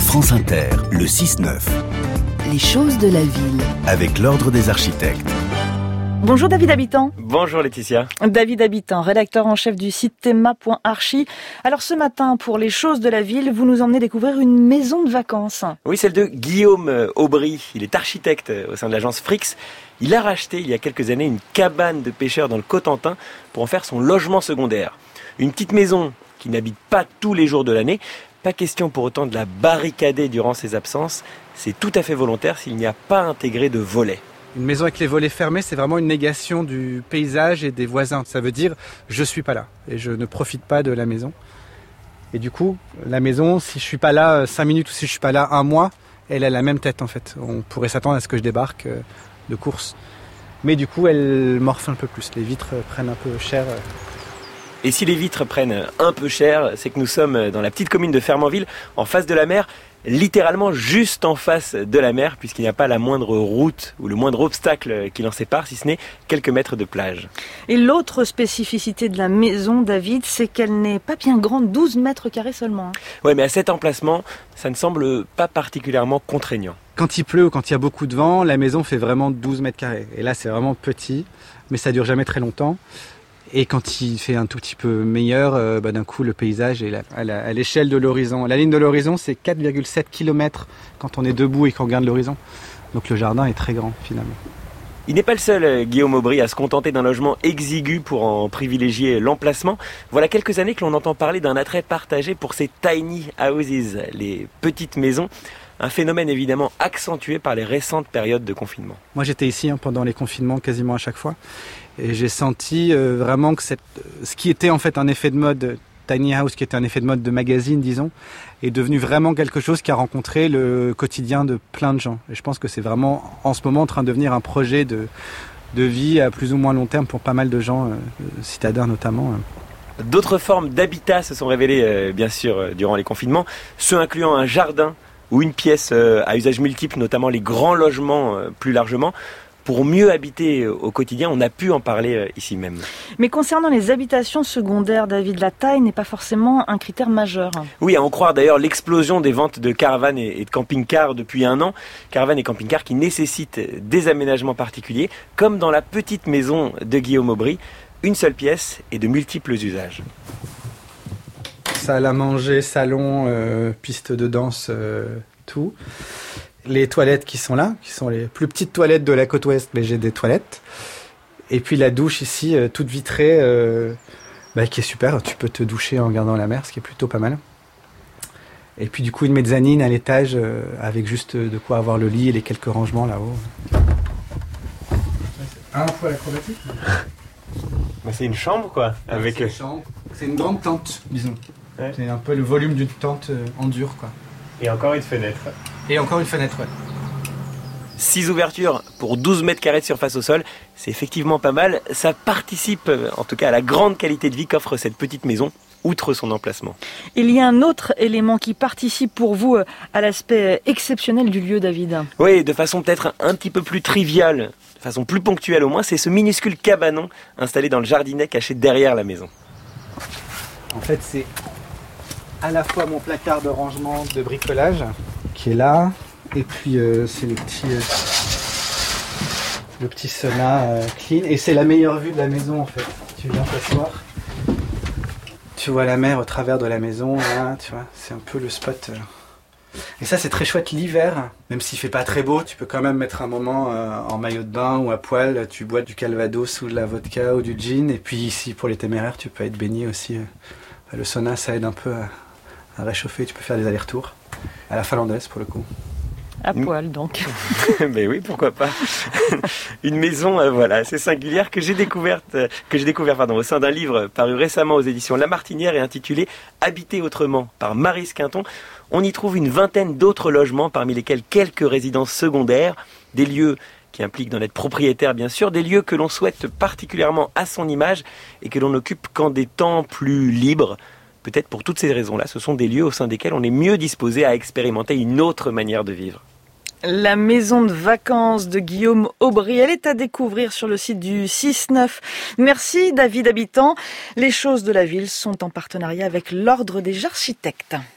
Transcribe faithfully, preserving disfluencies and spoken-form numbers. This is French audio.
France Inter, le six neuf. Les choses de la ville. Avec l'Ordre des architectes. Bonjour David Habitant. Bonjour Laetitia. David Habitant, rédacteur en chef du site théma point archi. Alors ce matin, pour les choses de la ville, vous nous emmenez découvrir une maison de vacances. Oui, celle de Guillaume Aubry. Il est architecte au sein de l'agence Frix. Il a racheté il y a quelques années une cabane de pêcheurs dans le Cotentin pour en faire son logement secondaire. Une petite maison qui n'habite pas tous les jours de l'année. Pas question pour autant de la barricader durant ses absences. C'est tout à fait volontaire s'il n'y a pas intégré de volets. Une maison avec les volets fermés, c'est vraiment une négation du paysage et des voisins. Ça veut dire je suis pas là et je ne profite pas de la maison. Et du coup, la maison, si je suis pas là cinq minutes ou si je suis pas là un mois, elle a la même tête en fait. On pourrait s'attendre à ce que je débarque de course. Mais du coup, elle morfle un peu plus. Les vitres prennent un peu cher. Et si les vitres prennent un peu cher, c'est que nous sommes dans la petite commune de Fermanville, en face de la mer, littéralement juste en face de la mer, puisqu'il n'y a pas la moindre route ou le moindre obstacle qui l'en sépare, si ce n'est quelques mètres de plage. Et l'autre spécificité de la maison, David, c'est qu'elle n'est pas bien grande, douze mètres carrés seulement. Oui, mais à cet emplacement, ça ne semble pas particulièrement contraignant. Quand il pleut ou quand il y a beaucoup de vent, la maison fait vraiment douze mètres carrés. Et là, c'est vraiment petit, mais ça dure jamais très longtemps. Et quand il fait un tout petit peu meilleur, euh, bah, d'un coup, le paysage est à, la, à l'échelle de l'horizon. La ligne de l'horizon, c'est quatre virgule sept kilomètres quand on est debout et qu'on regarde l'horizon. Donc le jardin est très grand, finalement. Il n'est pas le seul, Guillaume Aubry, à se contenter d'un logement exigu pour en privilégier l'emplacement. Voilà quelques années que l'on entend parler d'un attrait partagé pour ces tiny houses, les petites maisons. Un phénomène évidemment accentué par les récentes périodes de confinement. Moi j'étais ici hein, pendant les confinements quasiment à chaque fois. Et j'ai senti euh, vraiment que cette, ce qui était en fait un effet de mode, tiny house, qui était un effet de mode de magazine, disons, est devenu vraiment quelque chose qui a rencontré le quotidien de plein de gens. Et je pense que c'est vraiment en ce moment en train de devenir un projet de, de vie à plus ou moins long terme pour pas mal de gens, euh, citadins notamment. Euh. D'autres formes d'habitat se sont révélées, euh, bien sûr, euh, durant les confinements, ceux incluant un jardin ou une pièce euh, à usage multiple, notamment les grands logements euh, plus largement. Pour mieux habiter au quotidien, on a pu en parler ici même. Mais concernant les habitations secondaires, David, la taille n'est pas forcément un critère majeur. Oui, à en croire d'ailleurs l'explosion des ventes de caravanes et de camping-cars depuis un an. Caravanes et camping-cars qui nécessitent des aménagements particuliers, comme dans la petite maison de Guillaume Aubry, une seule pièce et de multiples usages. Salle à manger, salon, euh, piste de danse, euh, tout. Les toilettes qui sont là, qui sont les plus petites toilettes de la côte ouest, mais j'ai des toilettes. Et puis la douche ici, euh, toute vitrée, euh, bah, qui est super. Tu peux te doucher en regardant la mer, ce qui est plutôt pas mal. Et puis du coup, une mezzanine à l'étage, euh, avec juste de quoi avoir le lit et les quelques rangements là-haut. Un poil acrobatique. Bah, c'est une chambre, quoi. Avec... C'est une chambre. C'est une grande tente, disons. Ouais. C'est un peu le volume d'une tente euh, en dur, quoi. Et encore une fenêtre. Et encore une fenêtre, ouais. six ouvertures pour douze mètres carrés de surface au sol, c'est effectivement pas mal. Ça participe en tout cas à la grande qualité de vie qu'offre cette petite maison, outre son emplacement. Il y a un autre élément qui participe pour vous à l'aspect exceptionnel du lieu, David. Oui, de façon peut-être un petit peu plus triviale, de façon plus ponctuelle au moins, c'est ce minuscule cabanon installé dans le jardinet caché derrière la maison. En fait, c'est à la fois mon placard de rangement de bricolage qui est là, et puis euh, c'est le petit, euh, le petit sauna euh, clean, et c'est la meilleure vue de la maison en fait. Tu viens t'asseoir, tu vois la mer au travers de la maison, là, tu vois, c'est un peu le spot. Euh. Et ça c'est très chouette l'hiver, même s'il fait pas très beau, tu peux quand même mettre un moment euh, en maillot de bain ou à poil, tu bois du calvados ou de la vodka ou du gin, et puis ici pour les téméraires tu peux être baigné aussi. Le sauna ça aide un peu à, à réchauffer, tu peux faire des allers-retours. À la finlandaise pour le coup. À poil donc. Mais oui, pourquoi pas. Une maison, euh, voilà, assez singulière que j'ai découverte, euh, que j'ai découvert pardon, au sein d'un livre paru récemment aux éditions La Martinière et intitulé Habiter autrement par Maryse Quinton. On y trouve une vingtaine d'autres logements, parmi lesquels quelques résidences secondaires, des lieux qui impliquent d'en être propriétaire bien sûr, des lieux que l'on souhaite particulièrement à son image et que l'on occupe quand des temps plus libres. Peut-être pour toutes ces raisons-là, ce sont des lieux au sein desquels on est mieux disposé à expérimenter une autre manière de vivre. La maison de vacances de Guillaume Aubry, elle est à découvrir sur le site du six neuf. Merci David Habitant. Les choses de la ville sont en partenariat avec l'Ordre des architectes.